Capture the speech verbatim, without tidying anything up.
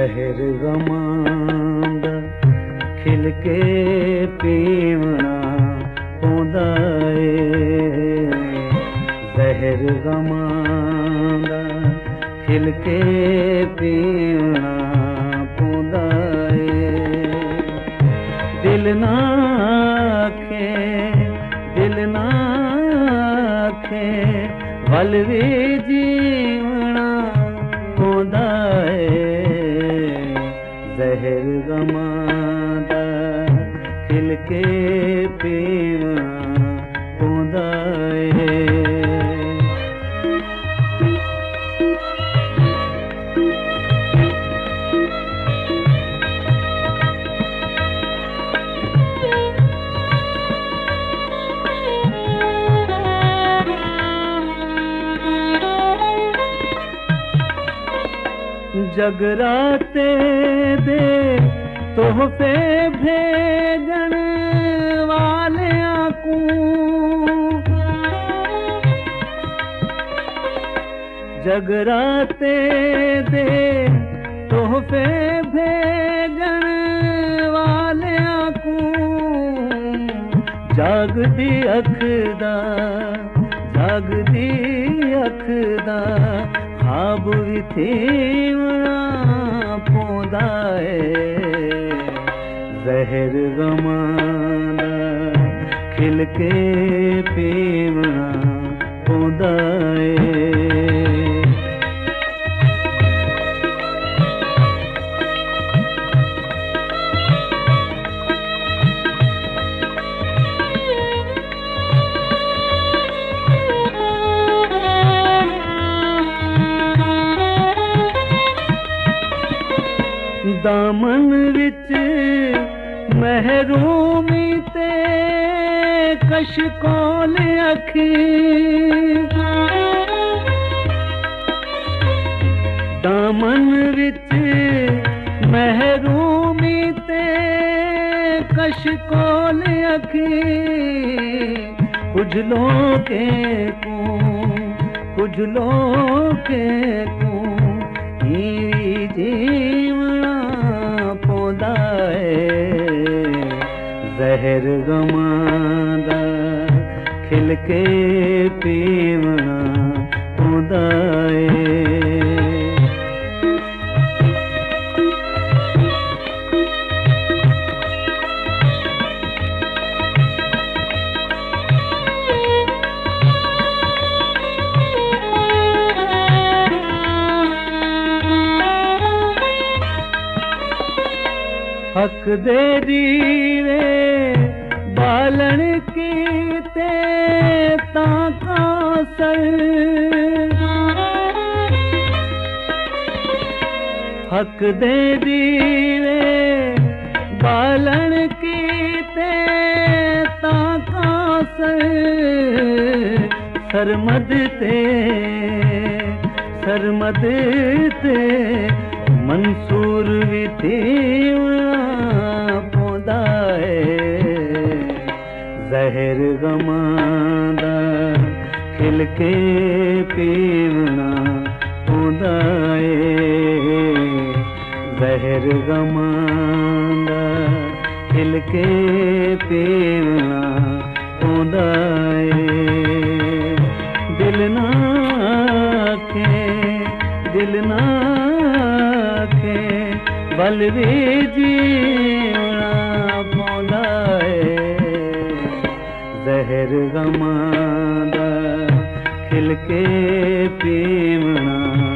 ਜ਼ਹਿਰ ਗਮਾਂ ਦਾ ਖਿਲ ਕੇ ਪੀਵਣਾ ਪਉਂਦਾ ਏ। ਜ਼ਹਿਰ ਗਮਾਂ ਦਾ ਖਿਲ ਕੇ ਪੀਵਣਾ ਪਉਂਦਾ ਏ। ਦਿਲ ਨਾ ਆਖੇ ਦਿਲ ਨਾ ਆਖੇ ਵੱਲ ਵੀ ਜੀਵਣਾ ਪਉਂਦਾ ਏ। ਜ਼ਹਿਰ ਗਮਾਂ ਦਾ ਖਿਲ ਕੇ ਪੀਵਣਾ ਪਉਂਦਾ ਏ। जगराते दे तोहफे भेजण वालियां को जगराते दे तोहफे भेजण वालियां को जागदी अख दा जागदी अख दा ख्वाब भी थीवना पौंदा ए। ज़हर गमां दा खिल के पीवना पौंदा ए। दामन विच महरूमी ते कशकोल अखी दामन विच महरूमी ते कशकोल अखी कुछ लोके को कुछ लोके को ही जीवना पौंदा ए। ज़हर गमां दा खिल के पीवना पौंदा ए। हक दे दीवे बालन कीते तां कासर हक दे दीवे बालन कीते तां कासर सरमद ते सरमद ते मंसूर भी थीवना पौंदा ए। ज़हर गमां दा खिल के पीवना पौंदा ए। ज़हर गमां दा खिल के पीवना पौंदा ए। दिल ना आखे दिल ना बल भी जीवना पौंदा ए। ज़हर गमां दा खिल के पीवना